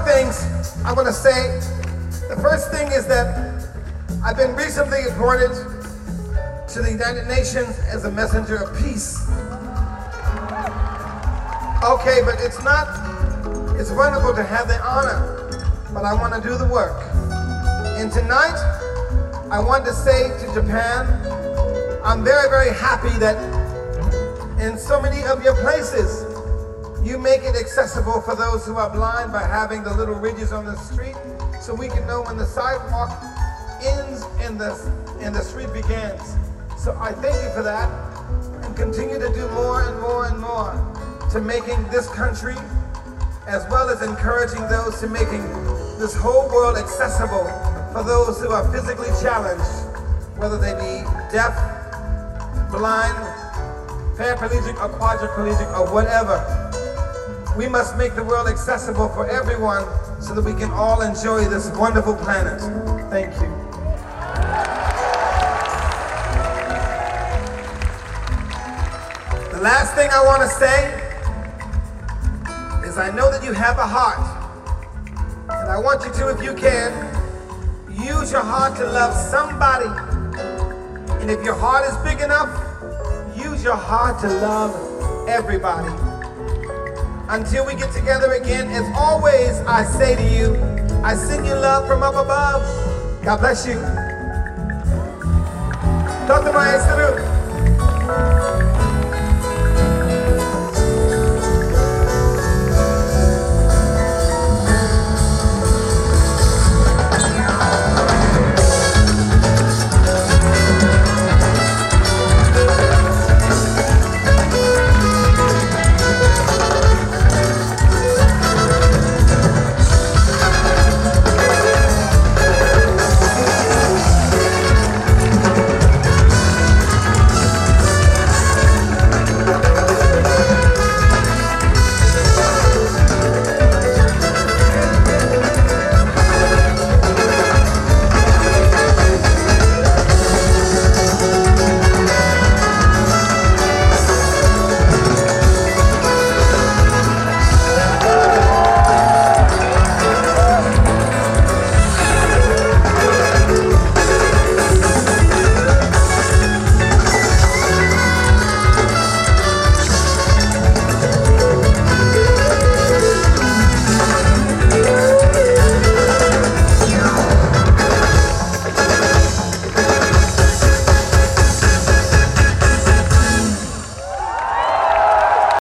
things I want to say. The first thing is that I've been recently appointed to the United Nations as a messenger of peace. Okay, but it's wonderful to have the honor, but I want to do the work. And tonight, I want to say to Japan, I'm very, very happy that in so many of your places, you make it accessible for those who are blind by having the little ridges on the street, so we can know when the sidewalk ends and the street begins. So I thank you for that, and continue to do more and more and more to making this country, as well as encouraging those to making this whole world accessible for those who are physically challenged, whether they be deaf, blind, paraplegic or quadriplegic or whatever. We must make the world accessible for everyone so that we can all enjoy this wonderful planet. Thank you. The last thing I want to say is I know that you have a heart, and I want you to, if you can, use your heart to love somebody. And if your heart is big enough, use your heart to love everybody. Until we get together again, as always, I say to you, I send you love from up above. God bless you. Dr. Maestro.